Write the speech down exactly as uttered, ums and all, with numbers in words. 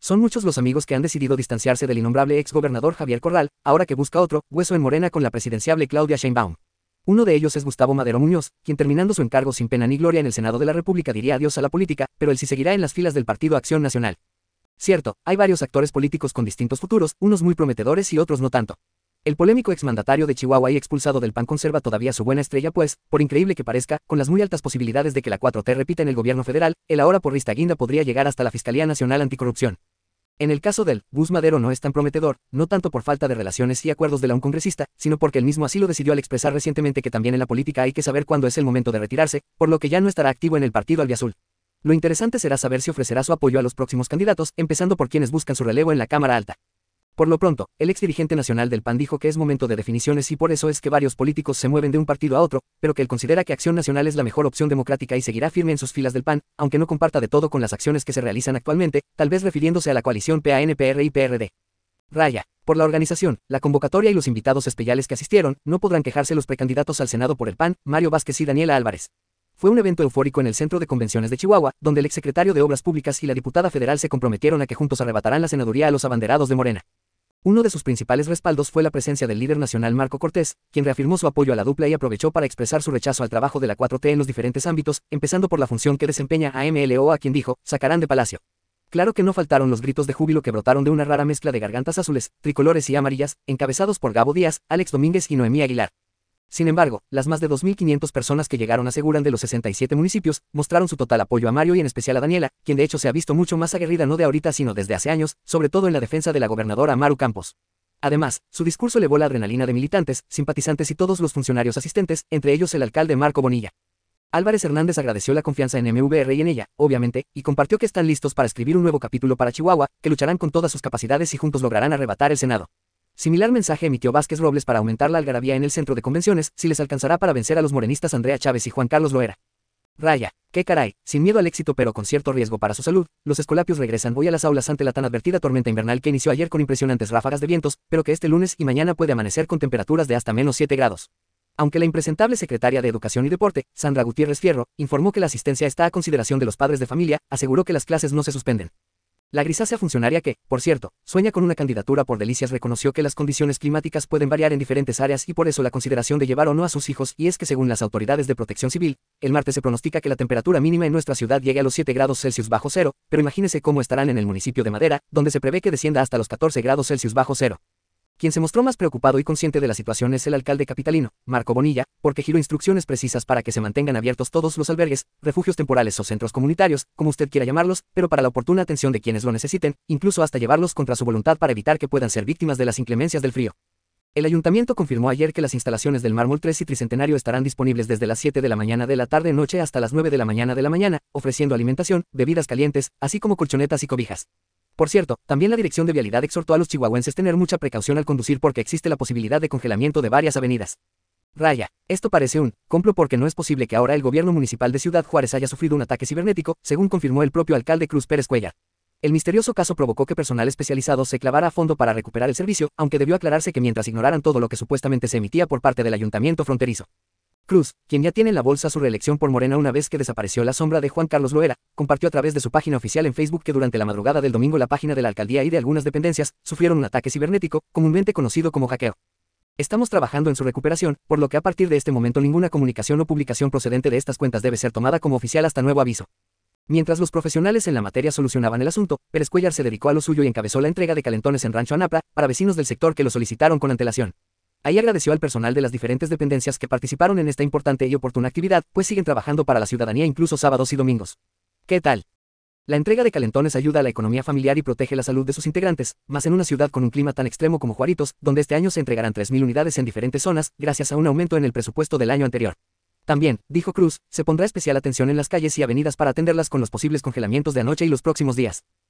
Son muchos los amigos que han decidido distanciarse del innombrable ex gobernador Javier Corral, ahora que busca otro hueso en Morena con la presidenciable Claudia Sheinbaum. Uno de ellos es Gustavo Madero Muñoz, quien terminando su encargo sin pena ni gloria en el Senado de la República diría adiós a la política, pero él sí seguirá en las filas del Partido Acción Nacional. Cierto, hay varios actores políticos con distintos futuros, unos muy prometedores y otros no tanto. El polémico exmandatario de Chihuahua y expulsado del P A N conserva todavía su buena estrella pues, por increíble que parezca, con las muy altas posibilidades de que la cuatro T repita en el gobierno federal, el ahora porrista Guinda podría llegar hasta la Fiscalía Nacional Anticorrupción. En el caso del Gus Madero no es tan prometedor, no tanto por falta de relaciones y acuerdos de la un congresista, sino porque él mismo así lo decidió al expresar recientemente que también en la política hay que saber cuándo es el momento de retirarse, por lo que ya no estará activo en el partido albiazul. Lo interesante será saber si ofrecerá su apoyo a los próximos candidatos, empezando por quienes buscan su relevo en la Cámara Alta. Por lo pronto, el exdirigente nacional del P A N dijo que es momento de definiciones y por eso es que varios políticos se mueven de un partido a otro, pero que él considera que Acción Nacional es la mejor opción democrática y seguirá firme en sus filas del P A N, aunque no comparta de todo con las acciones que se realizan actualmente, tal vez refiriéndose a la coalición P A N P R y P R D. Raya. Por la organización, la convocatoria y los invitados especiales que asistieron, no podrán quejarse los precandidatos al Senado por el P A N, Mario Vázquez y Daniela Álvarez. Fue un evento eufórico en el Centro de Convenciones de Chihuahua, donde el exsecretario de Obras Públicas y la diputada federal se comprometieron a que juntos arrebatarán la senaduría a los abanderados de Morena. Uno de sus principales respaldos fue la presencia del líder nacional Marco Cortés, quien reafirmó su apoyo a la dupla y aprovechó para expresar su rechazo al trabajo de la cuatro T en los diferentes ámbitos, empezando por la función que desempeña A M L O, a quien dijo, sacarán de Palacio. Claro que no faltaron los gritos de júbilo que brotaron de una rara mezcla de gargantas azules, tricolores y amarillas, encabezados por Gabo Díaz, Alex Domínguez y Noemí Aguilar. Sin embargo, las más de dos mil quinientas personas que llegaron aseguran de los sesenta y siete municipios, mostraron su total apoyo a Mario y en especial a Daniela, quien de hecho se ha visto mucho más aguerrida no de ahorita sino desde hace años, sobre todo en la defensa de la gobernadora Maru Campos. Además, su discurso elevó la adrenalina de militantes, simpatizantes y todos los funcionarios asistentes, entre ellos el alcalde Marco Bonilla. Álvarez Hernández agradeció la confianza en M V R y en ella, obviamente, y compartió que están listos para escribir un nuevo capítulo para Chihuahua, que lucharán con todas sus capacidades y juntos lograrán arrebatar el Senado. Similar mensaje emitió Vázquez Robles para aumentar la algarabía en el centro de convenciones, si les alcanzará para vencer a los morenistas Andrea Chávez y Juan Carlos Loera. Raya. Qué caray, sin miedo al éxito pero con cierto riesgo para su salud, los escolapios regresan hoy a las aulas ante la tan advertida tormenta invernal que inició ayer con impresionantes ráfagas de vientos, pero que este lunes y mañana puede amanecer con temperaturas de hasta menos siete grados. Aunque la impresentable secretaria de Educación y Deporte, Sandra Gutiérrez Fierro, informó que la asistencia está a consideración de los padres de familia, aseguró que las clases no se suspenden. La grisácea funcionaria que, por cierto, sueña con una candidatura por Delicias reconoció que las condiciones climáticas pueden variar en diferentes áreas y por eso la consideración de llevar o no a sus hijos y es que según las autoridades de protección civil, el martes se pronostica que la temperatura mínima en nuestra ciudad llegue a los siete grados Celsius bajo cero, pero imagínese cómo estarán en el municipio de Madera, donde se prevé que descienda hasta los catorce grados Celsius bajo cero. Quien se mostró más preocupado y consciente de la situación es el alcalde capitalino, Marco Bonilla, porque giró instrucciones precisas para que se mantengan abiertos todos los albergues, refugios temporales o centros comunitarios, como usted quiera llamarlos, pero para la oportuna atención de quienes lo necesiten, incluso hasta llevarlos contra su voluntad para evitar que puedan ser víctimas de las inclemencias del frío. El ayuntamiento confirmó ayer que las instalaciones del Mármol tres y Tricentenario estarán disponibles desde las siete de la mañana de la tarde-noche hasta las nueve de la mañana de la mañana, ofreciendo alimentación, bebidas calientes, así como colchonetas y cobijas. Por cierto, también la Dirección de Vialidad exhortó a los chihuahuenses tener mucha precaución al conducir porque existe la posibilidad de congelamiento de varias avenidas. Raya. Esto parece un complot porque no es posible que ahora el gobierno municipal de Ciudad Juárez haya sufrido un ataque cibernético, según confirmó el propio alcalde Cruz Pérez Cuellar. El misterioso caso provocó que personal especializado se clavara a fondo para recuperar el servicio, aunque debió aclararse que mientras ignoraran todo lo que supuestamente se emitía por parte del ayuntamiento fronterizo. Cruz, quien ya tiene en la bolsa su reelección por Morena una vez que desapareció la sombra de Juan Carlos Loera, compartió a través de su página oficial en Facebook que durante la madrugada del domingo la página de la alcaldía y de algunas dependencias sufrieron un ataque cibernético, comúnmente conocido como hackeo. Estamos trabajando en su recuperación, por lo que a partir de este momento ninguna comunicación o publicación procedente de estas cuentas debe ser tomada como oficial hasta nuevo aviso. Mientras los profesionales en la materia solucionaban el asunto, Pérez Cuellar se dedicó a lo suyo y encabezó la entrega de calentones en Rancho Anapra, para vecinos del sector que lo solicitaron con antelación. Ahí agradeció al personal de las diferentes dependencias que participaron en esta importante y oportuna actividad, pues siguen trabajando para la ciudadanía incluso sábados y domingos. ¿Qué tal? La entrega de calentones ayuda a la economía familiar y protege la salud de sus integrantes, más en una ciudad con un clima tan extremo como Juaritos, donde este año se entregarán tres mil unidades en diferentes zonas, gracias a un aumento en el presupuesto del año anterior. También, dijo Cruz, se pondrá especial atención en las calles y avenidas para atenderlas con los posibles congelamientos de anoche y los próximos días.